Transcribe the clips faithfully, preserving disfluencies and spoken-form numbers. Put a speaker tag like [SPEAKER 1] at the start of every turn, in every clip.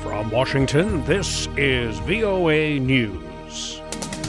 [SPEAKER 1] From Washington, this is V O A News.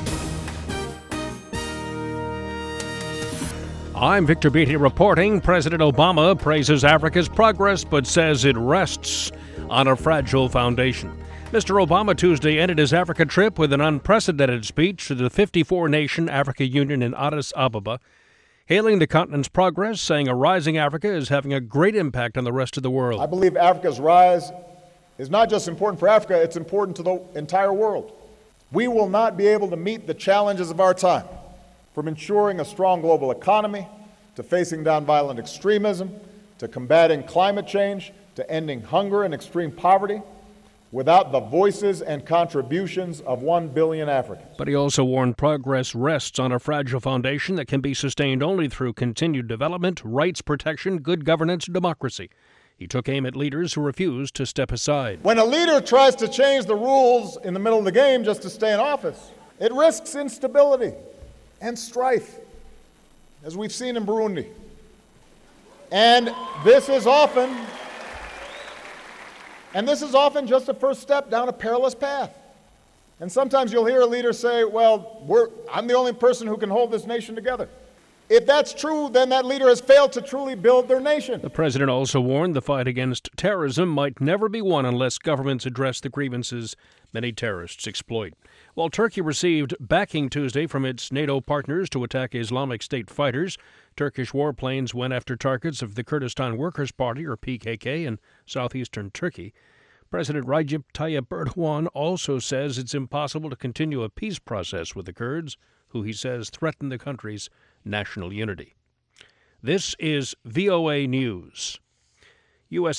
[SPEAKER 1] I'm Victor Beatty reporting. President Obama praises Africa's progress but says it rests on a fragile foundation. Mister Obama Tuesday ended his Africa trip with an unprecedented speech to the fifty-four nation Africa Union in Addis Ababa, hailing the continent's progress, saying a rising Africa is having a great impact on the rest of the world.
[SPEAKER 2] I believe Africa's rise is not just important for Africa, it's important to the entire world. We will not be able to meet the challenges of our time, from ensuring a strong global economy, to facing down violent extremism, to combating climate change, to ending hunger and extreme poverty, without the voices and contributions of one billion Africans.
[SPEAKER 1] But he also warned progress rests on a fragile foundation that can be sustained only through continued development, rights protection, good governance, and democracy. He took aim at leaders who refused to step aside.
[SPEAKER 2] When a leader tries to change the rules in the middle of the game just to stay in office, it risks instability and strife, as we've seen in Burundi. And this is often And this is often just a first step down a perilous path. And sometimes you'll hear a leader say, well, we're, I'm the only person who can hold this nation together. If that's true, then that leader has failed to truly build their nation.
[SPEAKER 1] The president also warned the fight against terrorism might never be won unless governments address the grievances many terrorists exploit. While Turkey received backing Tuesday from its NATO partners to attack Islamic State fighters, Turkish warplanes went after targets of the Kurdistan Workers' Party, or P K K, in southeastern Turkey. President Recep Tayyip Erdogan also says it's impossible to continue a peace process with the Kurds, who he says threaten the country's national unity. This is V O A News. U S